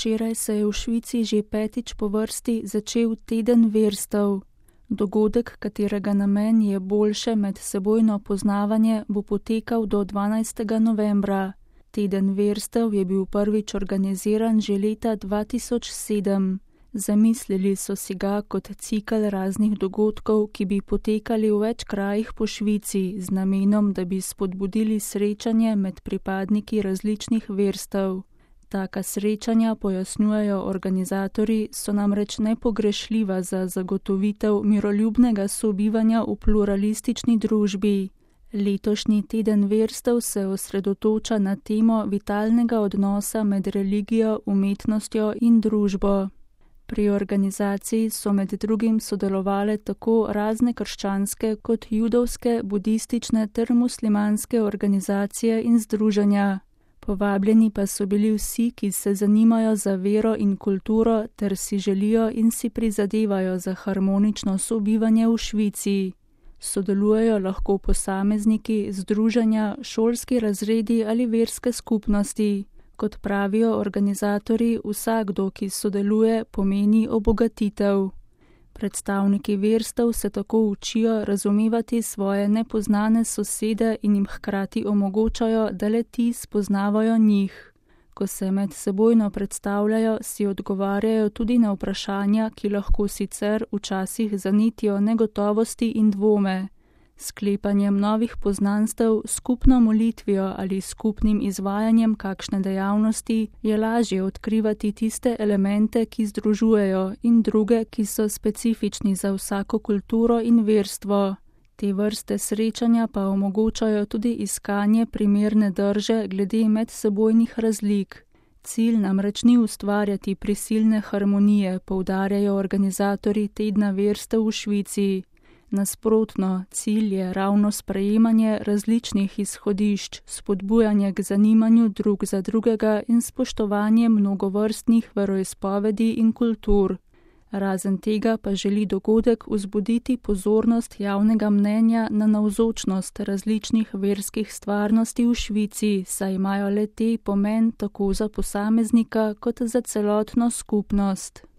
Včeraj se je v Švici že petič po vrsti začel teden verstev. Dogodek, katerega namen je boljše medsebojno poznavanje, bo potekal do 12. novembra. Teden verstev je bil prvič organiziran že leta 2007. Zamislili so si ga kot cikel raznih dogodkov, ki bi potekali v več krajih po Švici z namenom, da bi spodbudili srečanje med pripadniki različnih verstev. Taka srečanja, pojasnjujejo organizatorji, so namreč nepogrešljiva za zagotovitev miroljubnega sobivanja v pluralistični družbi. Letošnji teden verstev se osredotoča na temo vitalnega odnosa med religijo, umetnostjo in družbo. Pri organizaciji so med drugim sodelovale tako razne krščanske kot judovske, budistične ter muslimanske organizacije in združenja. Povabljeni pa so bili vsi, ki se zanimajo za vero in kulturo ter si želijo in si prizadevajo za harmonično sobivanje v Švici. Sodelujejo lahko posamezniki, združenja, šolski razredi ali verske skupnosti. Kot pravijo organizatorji, vsakdo, ki sodeluje, pomeni obogatitev. Predstavniki verstev se tako učijo razumevati svoje nepoznane sosede in jim hkrati omogočajo, da le ti spoznavajo njih. Ko se medsebojno predstavljajo, si odgovarjajo tudi na vprašanja, ki lahko sicer včasih zanetijo negotovosti in dvome. Sklepanjem novih poznanstev, skupno molitvijo ali skupnim izvajanjem kakšne dejavnosti je lažje odkrivati tiste elemente, ki združujejo, in druge, ki so specifični za vsako kulturo in verstvo. Te vrste srečanja pa omogočajo tudi iskanje primerne drže glede medsebojnih razlik. Cilj namreč ni ustvarjati prisilne harmonije, poudarjajo organizatorji tedna verstev v Švici. Nasprotno, cilj je ravno sprejemanje različnih izhodišč, spodbujanje k zanimanju drug za drugega in spoštovanje mnogovrstnih veroizpovedi in kultur. Razen tega pa želi dogodek vzbuditi pozornost javnega mnenja na navzočnost različnih verskih stvarnosti v Švici, saj imajo le te pomen tako za posameznika kot za celotno skupnost.